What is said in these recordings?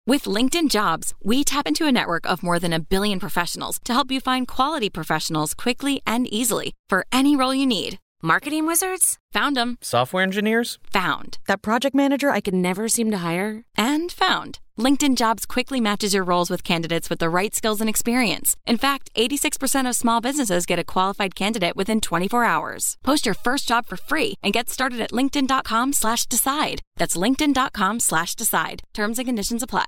With LinkedIn Jobs, we tap into a network of more than 1 billion professionals to help you find quality professionals quickly and easily for any role you need. Marketing wizards? Found them. Software engineers? Found. That project manager I could never seem to hire? And found. LinkedIn Jobs quickly matches your roles with candidates with the right skills and experience. In fact, 86% of small businesses get a qualified candidate within 24 hours. Post your first job for free and get started at linkedin.com/decide. That's linkedin.com/decide. Terms and conditions apply.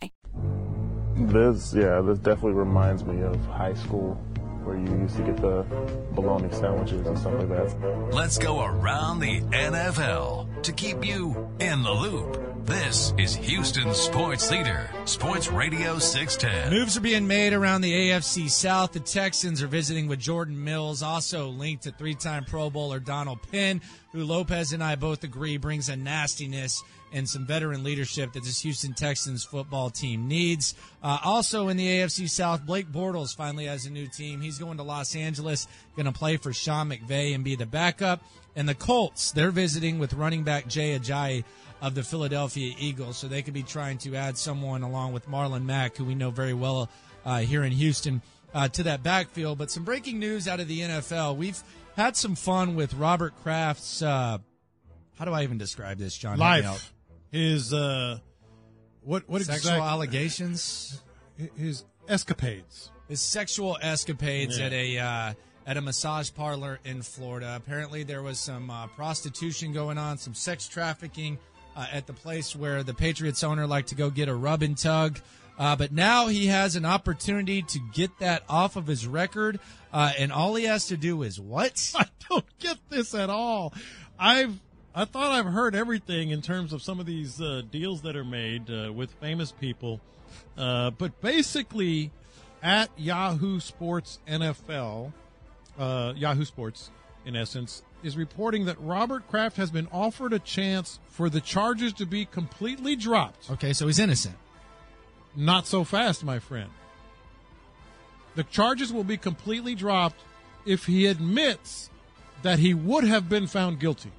This definitely reminds me of high school, where you used to get the bologna sandwiches and stuff like that. Let's go around the NFL to keep you in the loop. This is Houston's sports leader, Sports Radio 610. Moves are being made around the AFC South. The Texans are visiting with Jordan Mills, also linked to three-time Pro Bowler Donald Penn, who Lopez and I both agree brings a nastiness and some veteran leadership that this Houston Texans football team needs. Also in the AFC South, Blake Bortles finally has a new team. He's going to Los Angeles, going to play for Sean McVay and be the backup. And the Colts, they're visiting with running back Jay Ajayi of the Philadelphia Eagles, so they could be trying to add someone along with Marlon Mack, who we know very well here in Houston, to that backfield. But some breaking news out of the NFL. We've had some fun with Robert Kraft's, how do I even describe this, John? Life. His, what sexual allegations? His escapades. His sexual escapades at a massage parlor in Florida. Apparently there was some prostitution going on, some sex trafficking at the place where the Patriots owner liked to go get a rub and tug. But now he has an opportunity to get that off of his record, and all he has to do is what? I don't get this at all. I thought I've heard everything in terms of some of these deals that are made with famous people. But basically, at Yahoo Sports NFL, Yahoo Sports, in essence, is reporting that Robert Kraft has been offered a chance for the charges to be completely dropped. Okay, so he's innocent. Not so fast, my friend. The charges will be completely dropped if he admits that he would have been found guilty.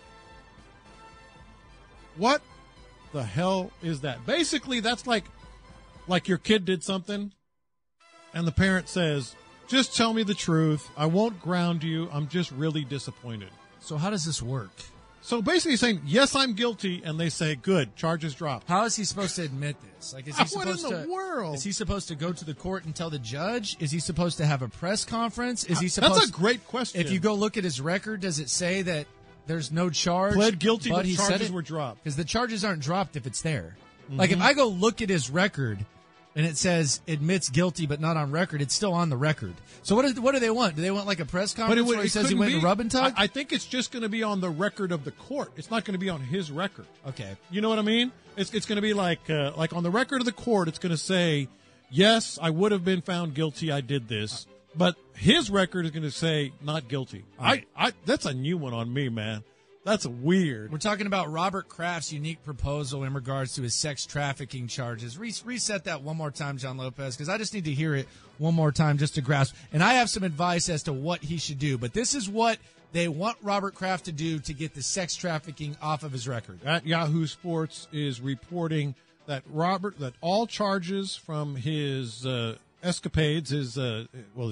What the hell is that? Basically, that's like your kid did something, and the parent says, just tell me the truth. I won't ground you. I'm just really disappointed. So how does this work? So basically saying, yes, I'm guilty, and they say, good, charges dropped. How is he supposed to admit this? Like, is he supposed what in the world? Is he supposed to go to the court and tell the judge? Is he supposed to have a press conference? Is he supposed? That's a great question. If you go look at his record, does it say that there's no charge? Pled guilty, but he charges were dropped. Because the charges aren't dropped if it's there. Mm-hmm. Like, if I go look at his record and it says admits guilty but not on record, it's still on the record. So what do they want? Do they want like a press conference where he says he went to rub and tug? I think it's just going to be on the record of the court. It's not going to be on his record. Okay. You know what I mean? It's going to be like on the record of the court, it's going to say, yes, I would have been found guilty. I did this. But his record is going to say not guilty. Right. That's a new one on me, man. That's weird. We're talking about Robert Kraft's unique proposal in regards to his sex trafficking charges. Reset that one more time, John Lopez, because I just need to hear it one more time just to grasp. And I have some advice as to what he should do. But this is what they want Robert Kraft to do to get the sex trafficking off of his record. At Yahoo Sports is reporting that all charges from his escapades, the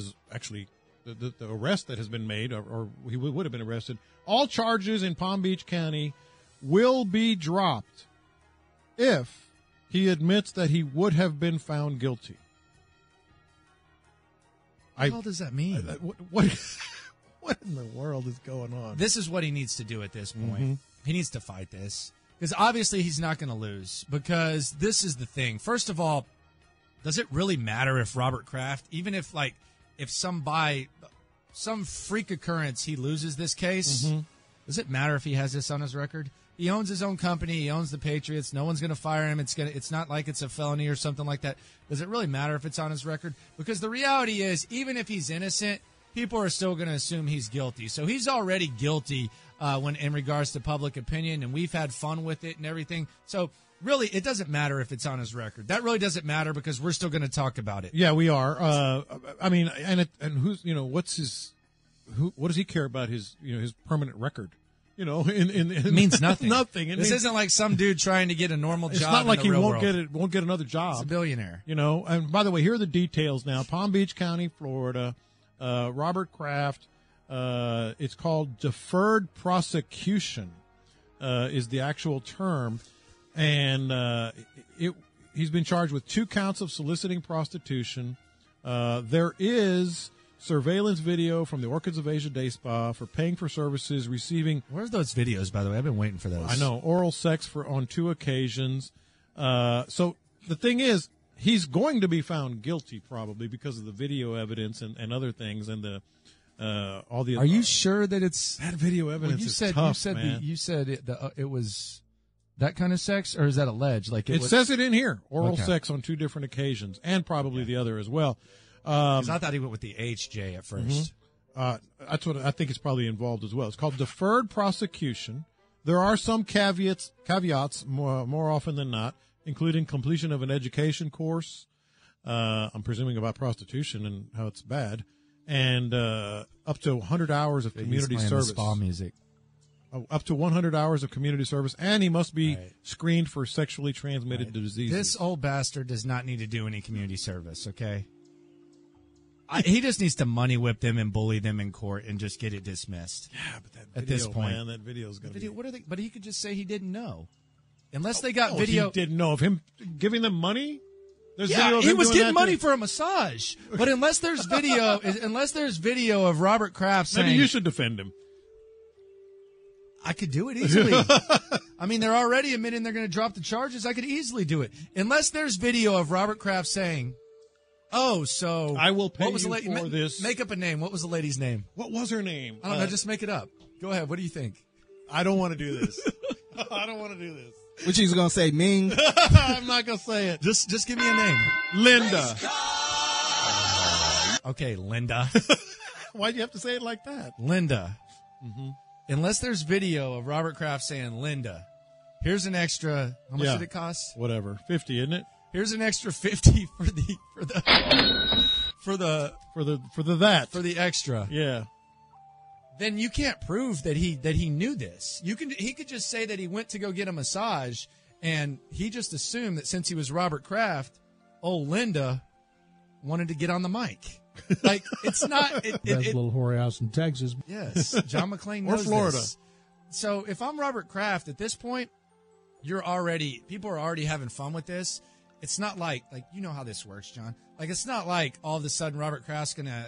arrest that has been made, or he would have been arrested, all charges in Palm Beach County will be dropped if he admits that he would have been found guilty. What the hell does that mean? What in the world is going on? This is what he needs to do at this point. Mm-hmm. He needs to fight this. Because obviously he's not going to lose. Because this is the thing. First of all, does it really matter if Robert Kraft, even if some freak occurrence he loses this case, does it matter if he has this on his record? He owns his own company. He owns the Patriots. No one's going to fire him. It's not like it's a felony or something like that. Does it really matter if it's on his record? Because the reality is, even if he's innocent, people are still going to assume he's guilty. So he's already guilty when in regards to public opinion, and we've had fun with it and everything. So really, it doesn't matter if it's on his record. That really doesn't matter because we're still going to talk about it. Yeah, we are. I mean, and who's, what's his? What does he care about his permanent record? You know, it means nothing. Nothing. This isn't like some dude trying to get a normal job. It's not like in the he real won't world. won't get another job. He's a billionaire. You know, and by the way, here are the details now. Palm Beach County, Florida. Robert Kraft. It's called deferred prosecution. Is the actual term, and he's been charged with 2 counts of soliciting prostitution. There is surveillance video from the Orchids of Asia Day Spa for paying for services, receiving. Where's those videos, by the way? I've been waiting for those. I know, oral sex on 2 occasions. So the thing is, he's going to be found guilty probably because of the video evidence and other things and the all the. Are you sure that it's that video evidence? You is said tough, man. you said it was that kind of sex, or is that alleged? Like it says it in here, oral Okay. sex on 2 different occasions, and probably the other as well. 'Cause I thought he went with the HJ at first. That's what I think is probably involved as well. It's called deferred prosecution. There are some caveats more often than not, including completion of an education course. I'm presuming about prostitution and how it's bad, and up to 100 hours of community He's playing service. the spa music. Up to 100 hours of community service, and he must be screened for sexually transmitted diseases. This old bastard does not need to do any community service, okay? He just needs to money whip them and bully them in court and just get it dismissed. Yeah, but that at video, this point, man, that video is going to be. What are they? But he could just say he didn't know, unless they got video. He didn't know of him giving them money. There's Yeah, video of he him was doing getting that money too. for a massage. But unless there's video of Robert Kraft saying, Maybe you should defend him. I could do it easily. I mean, they're already admitting they're going to drop the charges. I could easily do it. Unless there's video of Robert Kraft saying, "Oh, so I will pay what was you the lady, for this." Make up a name. What was the lady's name? What was her name? I don't know. Just make it up. Go ahead. What do you think? I don't want to do this. I don't want to do this. What you gonna say, Ming? I'm not gonna say it. Just give me a name. Linda. Okay, Linda. Why'd you have to say it like that? Linda. Unless there's video of Robert Kraft saying, "Linda, here's an extra." How much Yeah. did it cost? Whatever. 50, isn't it? Here's an extra 50 for the extra. Yeah. Then you can't prove that he knew this. He could just say that he went to go get a massage, and he just assumed that since he was Robert Kraft, old Linda wanted to get on the mic. Like, it's not. Best little whorehouse in Texas. Yes, John McClane Or knows Florida. this. So if I'm Robert Kraft at this point, people are already having fun with this. It's not like you know how this works, John. Like, it's not like all of a sudden Robert Kraft's gonna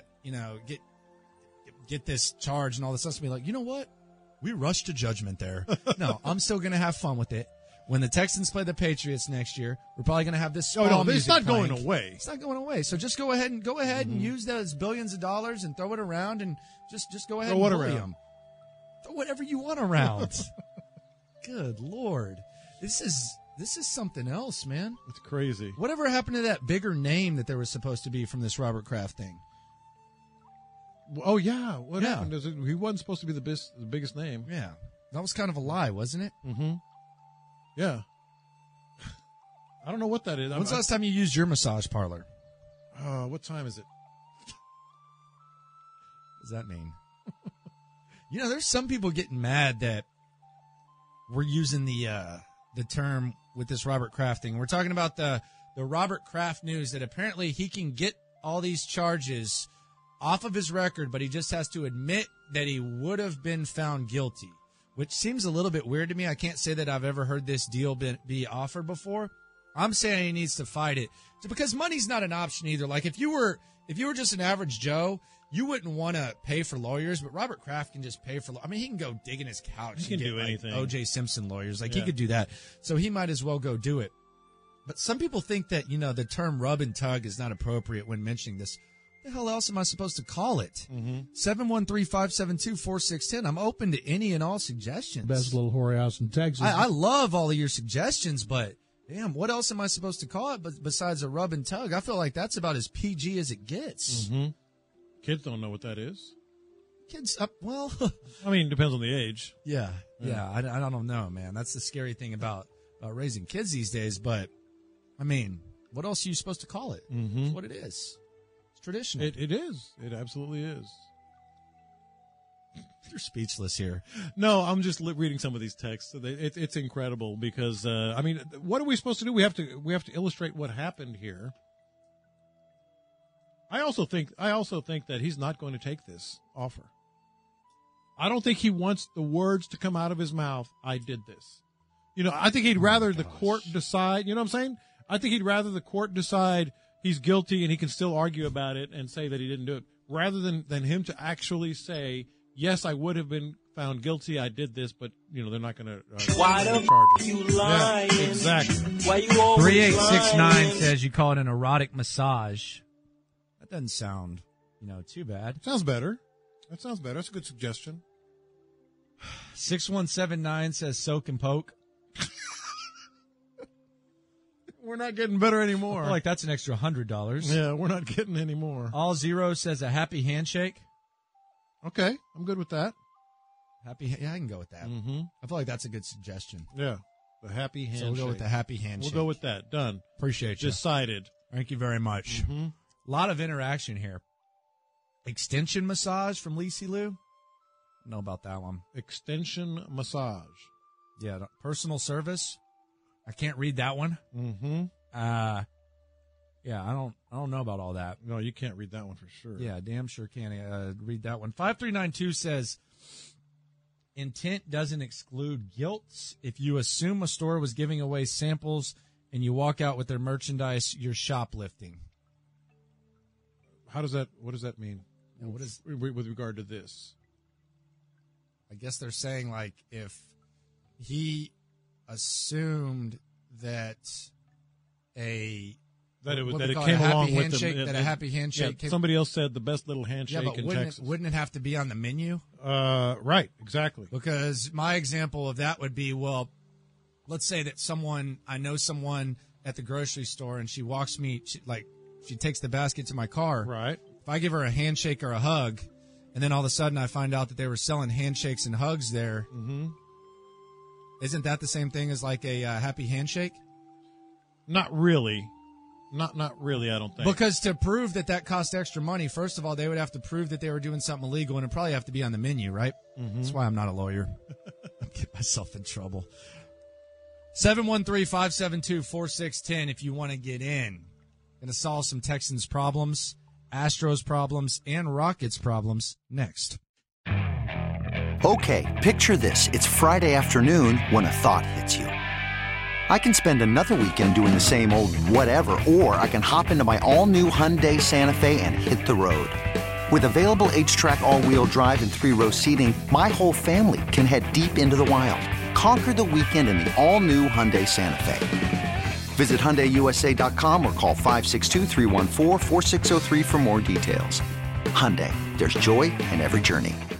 get this charge and all this stuff's gonna be like, you know what? We rushed to judgment there. No, I'm still gonna have fun with it. When the Texans play the Patriots next year, we're probably going to have this. Oh, no, it's music not playing. going away. It's not going away. So just go ahead and use those billions of dollars and throw it around and just go ahead Throw what and bully around? them. Throw whatever you want around. Good Lord, this is something else, man. It's crazy. Whatever happened to that bigger name that there was supposed to be from this Robert Kraft thing? Oh, yeah. What Yeah. happened? He wasn't supposed to be the biggest name. Yeah, that was kind of a lie, wasn't it? Mm-hmm. Yeah. I don't know what that is. When's the last time you used your massage parlor? What time is it? What does that mean? There's some people getting mad that we're using the term with this Robert Kraft thing. We're talking about the Robert Kraft news that apparently he can get all these charges off of his record, but he just has to admit that he would have been found guilty, which seems a little bit weird to me. I can't say that I've ever heard this deal be offered before. I'm saying he needs to fight it because money's not an option either. Like if you were just an average Joe, you wouldn't want to pay for lawyers, but Robert Kraft can just pay for. I mean, he can go dig in his couch. He can and get, do anything. O.J. Simpson lawyers, he Yeah. could do that. So he might as well go do it. But some people think that the term rub and tug is not appropriate when mentioning this. What the hell else am I supposed to call it? 713-572-4610. I'm open to any and all suggestions. Best little whorehouse in Texas. I love all of your suggestions, but damn, what else am I supposed to call it besides a rub and tug? I feel like that's about as PG as it gets. Mm-hmm. Kids don't know what that is. Kids, well, I mean, it depends on the age. yeah. I don't know, man. That's the scary thing about raising kids these days. But I mean, what else are you supposed to call it? Mm-hmm. It's what it is. It's traditional. It is. It absolutely is. You're speechless here. No, I'm just reading some of these texts. It's incredible because I mean, what are we supposed to do? We have to illustrate what happened here. I also think that he's not going to take this offer. I don't think he wants the words to come out of his mouth. I did this. I think he'd rather the court decide. You know what I'm saying? I think he'd rather the court decide he's guilty and he can still argue about it and say that he didn't do it, rather than him to actually say, yes, I would have been found guilty. I did this, but they're not going to charge you lying? Yeah, exactly. Why you always 3869 says you call it an erotic massage. That doesn't sound, too bad. Sounds better. That sounds better. That's a good suggestion. 6179 says soak and poke. We're not getting better anymore. I feel like that's an extra $100. Yeah, we're not getting any more. All Zero says a happy handshake. Okay, I'm good with that. Yeah, I can go with that. Mm-hmm. I feel like that's a good suggestion. Yeah, the happy handshake. So we'll go with the happy handshake. We'll go with that. Done. Appreciate you. Decided. Thank you very much. Mm-hmm. A lot of interaction here. Extension massage from Lacey Lou. I don't know about that one. Extension massage. Yeah, personal service. I can't read that one. Mm-hmm. Yeah, I don't know about all that. No, you can't read that one for sure. Yeah, damn sure can't read that one. 5392 says intent doesn't exclude guilt. If you assume a store was giving away samples and you walk out with their merchandise, you're shoplifting. What does that mean? And what is with regard to this? I guess they're saying, like, if he assumed that it came along with a happy handshake. Yeah, somebody else said the best little handshake in Texas. Wouldn't it have to be on the menu? Right, exactly. Because my example of that would be, well, let's say that I know someone at the grocery store, and she walks me, she takes the basket to my car. Right. If I give her a handshake or a hug, and then all of a sudden I find out that they were selling handshakes and hugs there, mm-hmm. Isn't that the same thing as like a happy handshake? Not really. Not really, I don't think. Because to prove that cost extra money, first of all, they would have to prove that they were doing something illegal, and it'd probably have to be on the menu, right? Mm-hmm. That's why I'm not a lawyer. I'll get myself in trouble. 713-572-4610 if you want to get in. Going to solve some Texans problems, Astros problems, and Rockets problems next. Okay, picture this. It's Friday afternoon when a thought hits you. I can spend another weekend doing the same old whatever, or I can hop into my all-new Hyundai Santa Fe and hit the road. With available H-Track all-wheel drive and 3-row seating, my whole family can head deep into the wild. Conquer the weekend in the all-new Hyundai Santa Fe. Visit HyundaiUSA.com or call 562-314-4603 for more details. Hyundai, there's joy in every journey.